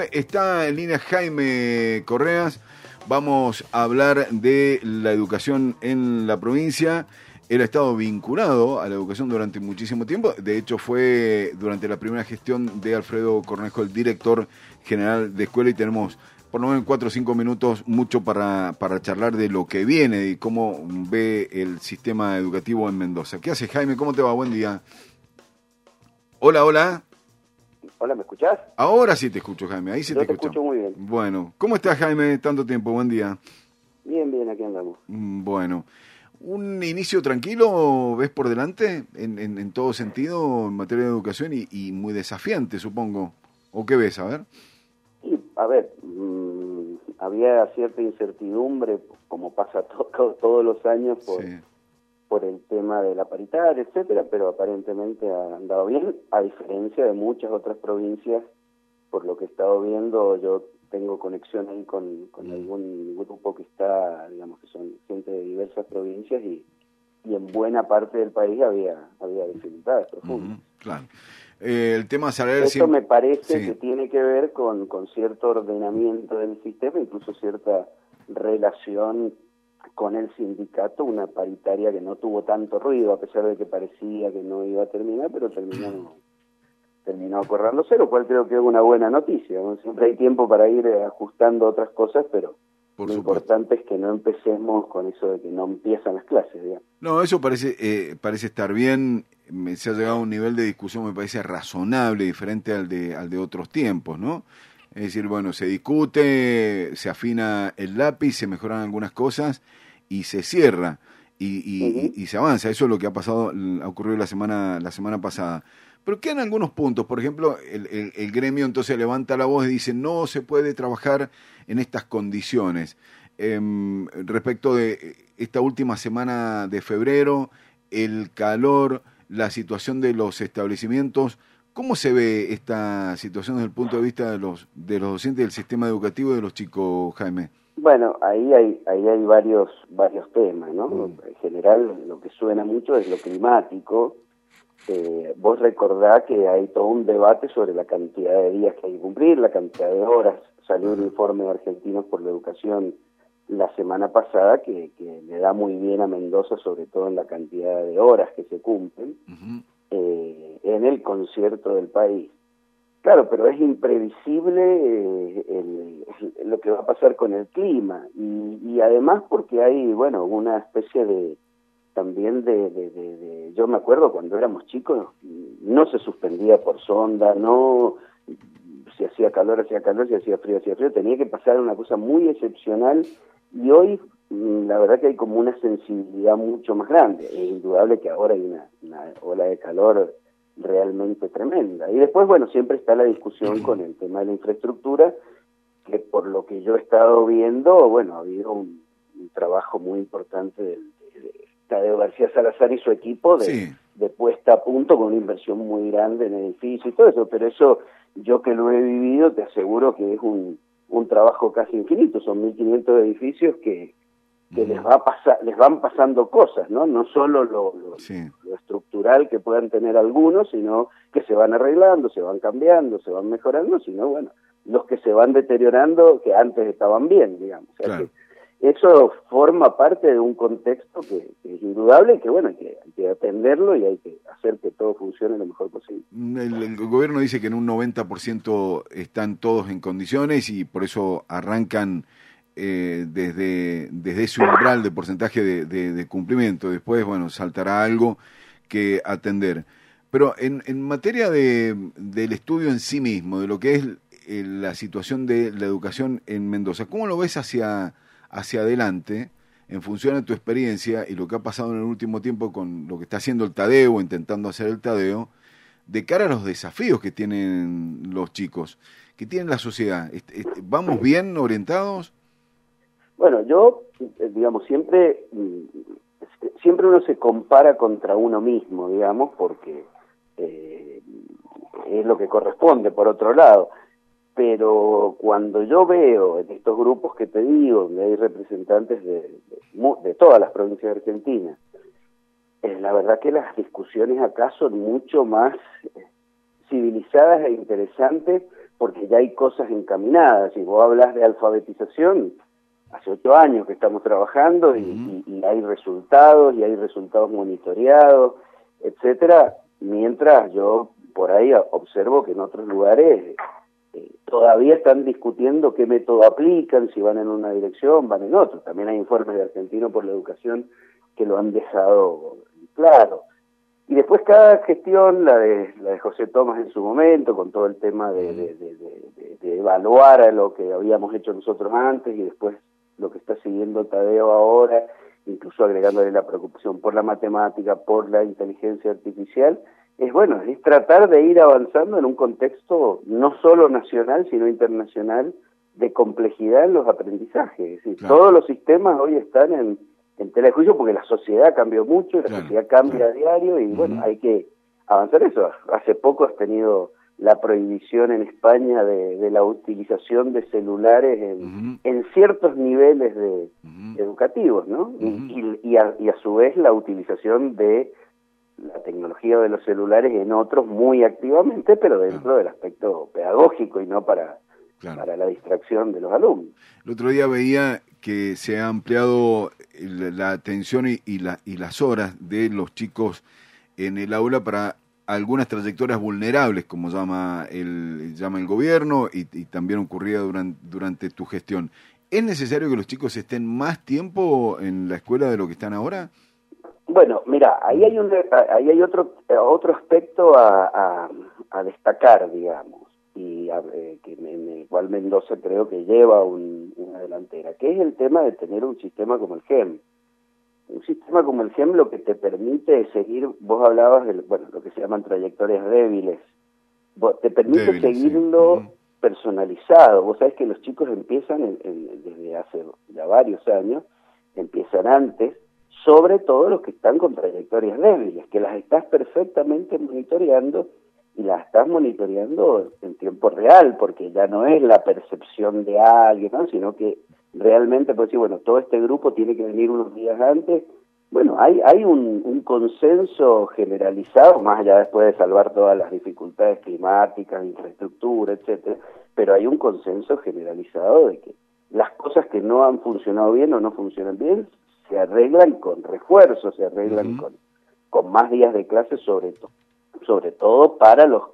está en línea Jaime Correas. Vamos a hablar de la educación en la provincia. Él ha estado vinculado a la educación durante muchísimo tiempo. De hecho, fue durante la primera gestión de Alfredo Cornejo el director general de escuela, y tenemos por lo menos 4 o 5 minutos mucho para charlar de lo que viene y cómo ve el sistema educativo en Mendoza. ¿Qué haces, Jaime? ¿Cómo te va? Buen día. Hola, hola. Hola, ¿me escuchás? Ahora sí te escucho, Jaime. Ahí sí Yo te escucho muy bien. Bueno, ¿cómo estás, Jaime? Tanto tiempo, buen día. Bien, bien, aquí andamos. Bueno, ¿un inicio tranquilo ves por delante en todo sentido en materia de educación y muy desafiante, supongo? ¿O qué ves? A ver. Y, a ver, había cierta incertidumbre, como pasa todos los años, por el tema de la paritaria, etcétera, pero aparentemente ha andado bien, a diferencia de muchas otras provincias. Por lo que he estado viendo, yo tengo conexión ahí con algún grupo que está, digamos, que son gente de diversas provincias, y en buena parte del país había dificultades profundas. Claro. El tema salarial... Esto me parece sí, que tiene que ver con cierto ordenamiento del sistema, incluso cierta relación con el sindicato, una paritaria que no tuvo tanto ruido, a pesar de que parecía que no iba a terminar, pero terminó acordándose, lo cual creo que es una buena noticia, ¿no? Siempre hay tiempo para ir ajustando otras cosas, pero por lo supuesto. importante es que no empecemos con eso de que no empiezan las clases, digamos. No, eso parece estar bien. Se ha llegado a un nivel de discusión, me parece razonable, diferente al de otros tiempos, ¿no? Es decir, bueno, se discute, se afina el lápiz, se mejoran algunas cosas y se cierra y se avanza. Eso es lo que ha ocurrido la semana pasada. Pero quedan algunos puntos. Por ejemplo, el gremio entonces levanta la voz y dice no se puede trabajar en estas condiciones. Respecto de esta última semana de febrero, el calor, la situación de los establecimientos, ¿cómo se ve esta situación desde el punto de vista de los docentes del sistema educativo y de los chicos, Jaime? Bueno, ahí hay varios temas, ¿no? En general, lo que suena mucho es lo climático. Vos recordá que hay todo un debate sobre la cantidad de días que hay que cumplir, la cantidad de horas. Salió un informe de Argentinos por la Educación la semana pasada que le da muy bien a Mendoza, sobre todo en la cantidad de horas que se cumplen en el concierto del país. Claro, pero es imprevisible lo que va a pasar con el clima, y además porque hay, bueno, una especie de también yo me acuerdo cuando éramos chicos, no se suspendía por sonda, no, si hacía calor, si hacía frío, tenía que pasar una cosa muy excepcional, y hoy la verdad que hay como una sensibilidad mucho más grande. Es indudable que ahora hay una ola de calor realmente tremenda. Y después, bueno, siempre está la discusión con el tema de la infraestructura, que por lo que yo he estado viendo, bueno, ha habido un trabajo muy importante de Tadeo García Salazar y su equipo de puesta a punto, con una inversión muy grande en edificios y todo eso, pero eso, yo que lo he vivido, te aseguro que es un trabajo casi infinito. Son 1.500 edificios que les van pasando cosas, ¿no? No solo lo estructural que puedan tener algunos, sino que se van arreglando, se van cambiando, se van mejorando, sino, bueno, los que se van deteriorando, que antes estaban bien, digamos. O sea, claro, que eso forma parte de un contexto que es indudable y que, bueno, hay que atenderlo, y hay que hacer que todo funcione lo mejor posible. El gobierno dice que en un 90% están todos en condiciones y por eso arrancan desde ese umbral de porcentaje de cumplimiento. Después, bueno, saltará algo que atender. Pero en materia del estudio en sí mismo, de lo que es la situación de la educación en Mendoza, ¿cómo lo ves hacia adelante en función de tu experiencia y lo que ha pasado en el último tiempo con lo que está haciendo el Tadeo, intentando hacer el Tadeo, de cara a los desafíos que tienen los chicos, que tiene la sociedad? ¿Vamos bien orientados? Bueno, yo, digamos, siempre uno se compara contra uno mismo, digamos, porque es lo que corresponde, por otro lado. Pero cuando yo veo en estos grupos que te digo, donde hay representantes de todas las provincias de Argentina, la verdad que las discusiones acá son mucho más civilizadas e interesantes, porque ya hay cosas encaminadas. Si vos hablas de alfabetización, hace 8 años que estamos trabajando y hay resultados monitoreados, etcétera, mientras yo por ahí observo que en otros lugares todavía están discutiendo qué método aplican, si van en una dirección, van en otra. También hay informes de Argentino por la Educación que lo han dejado claro. Y después cada gestión, la de José Tomás en su momento, con todo el tema de evaluar a lo que habíamos hecho nosotros antes y después lo que está siguiendo Tadeo ahora, incluso agregándole la preocupación por la matemática, por la inteligencia artificial, es tratar de ir avanzando en un contexto no solo nacional, sino internacional, de complejidad en los aprendizajes. Es decir, claro, todos los sistemas hoy están en tela de juicio porque la sociedad cambió mucho, la sociedad cambia a diario y hay que avanzar eso. Hace poco has tenido la prohibición en España de la utilización de celulares en ciertos niveles educativos, ¿no? Y a su vez la utilización de la tecnología de los celulares en otros muy activamente, pero dentro del aspecto pedagógico y no para la distracción de los alumnos. El otro día veía que se ha ampliado la atención y las horas de los chicos en el aula para algunas trayectorias vulnerables, como llama el gobierno, y también ocurría durante tu gestión. ¿Es necesario que los chicos estén más tiempo en la escuela de lo que están ahora? Bueno, mira, ahí hay otro aspecto a destacar, digamos, y en el cual Mendoza creo que lleva una delantera, que es el tema de tener un sistema como el GEM. Un sistema como el GEM lo que te permite es seguir, vos hablabas de lo que se llaman trayectorias débiles, te permite seguirlo personalizado. Vos sabés que los chicos empiezan desde hace ya varios años, empiezan antes, sobre todo los que están con trayectorias débiles, que las estás perfectamente monitoreando y las estás monitoreando en tiempo real, porque ya no es la percepción de alguien, ¿no? Sino que realmente puedes decir, bueno, todo este grupo tiene que venir unos días antes. Bueno, hay un consenso generalizado, más allá después de salvar todas las dificultades climáticas, infraestructura, etcétera, pero hay un consenso generalizado de que las cosas que no han funcionado bien o no funcionan bien se arreglan con refuerzos, se arreglan con más días de clase, sobre todo para los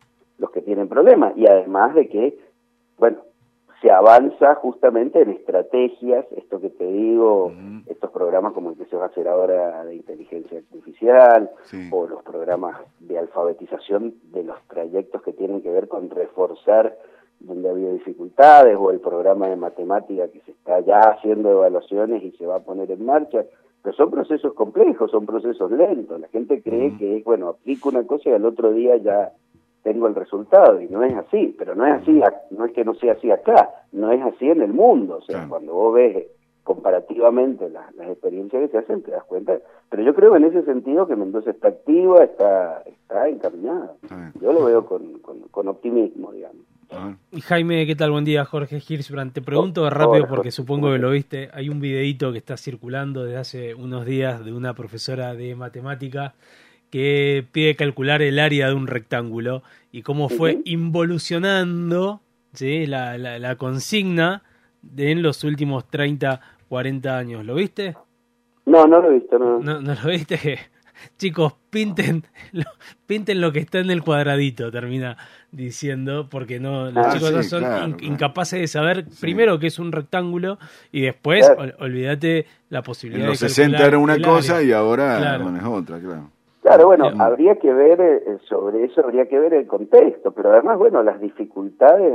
que tienen problemas, y además de que, bueno, se avanza justamente en estrategias, esto que te digo, estos programas como el que se va a hacer ahora de inteligencia artificial, o los programas de alfabetización de los trayectos que tienen que ver con reforzar donde había dificultades, o el programa de matemática que se está ya haciendo evaluaciones y se va a poner en marcha, pero son procesos complejos, son procesos lentos. La gente cree que, bueno, aplico una cosa y al otro día ya tengo el resultado, y no es así, pero no es así, no es que no sea así acá, no es así en el mundo. O sea, cuando vos ves comparativamente las experiencias que se hacen, te das cuenta. Pero yo creo en ese sentido que Mendoza está activa, está encaminada. Yo lo veo con optimismo, digamos. Y Jaime, ¿qué tal? Buen día, Jorge Hirschbrand. Te pregunto rápido porque supongo que lo viste. Hay un videíto que está circulando desde hace unos días de una profesora de matemática que pide calcular el área de un rectángulo y cómo fue involucionando, ¿sí?, la consigna en los últimos 30, 40 años. ¿Lo viste? No lo he visto, no. ¿No lo viste? Chicos, pinten lo que está en el cuadradito, termina diciendo, porque no los chicos no son incapaces de saber primero que es un rectángulo y después olvídate la posibilidad en los de 60 era una cosa área. Y ahora es otra, Claro, bueno, habría que ver sobre eso, habría que ver el contexto, pero además, bueno, las dificultades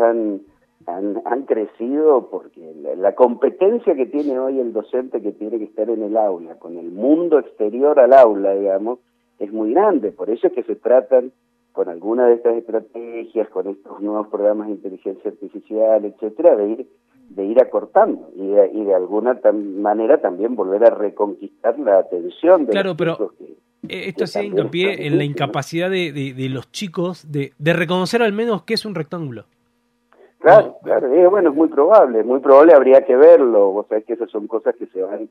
han crecido porque la competencia que tiene hoy el docente, que tiene que estar en el aula, con el mundo exterior al aula, digamos, es muy grande. Por eso es que se tratan con alguna de estas estrategias, con estos nuevos programas de inteligencia artificial, etcétera, de ir acortando y de alguna manera también volver a reconquistar la atención de los chicos esto hace hincapié en la incapacidad de los chicos de reconocer al menos qué es un rectángulo. Claro, bueno, es muy probable, habría que verlo. Vos sabés que esas son cosas que se van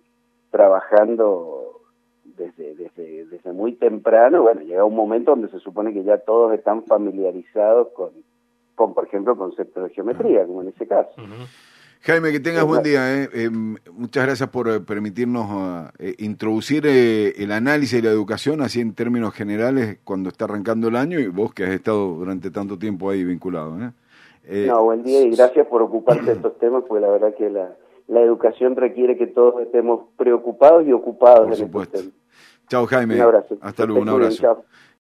trabajando desde muy temprano. Bueno, llega un momento donde se supone que ya todos están familiarizados por ejemplo, conceptos de geometría, como en ese caso. Jaime, que tengas buen día. Muchas gracias por permitirnos introducir el análisis de la educación, así en términos generales, cuando está arrancando el año, y vos que has estado durante tanto tiempo ahí vinculado. No, buen día y gracias por ocuparte de estos temas, porque la verdad que la educación requiere que todos estemos preocupados y ocupados por en supuesto. estos temas. Chao, Jaime. Un abrazo. Hasta luego, un abrazo. Chao.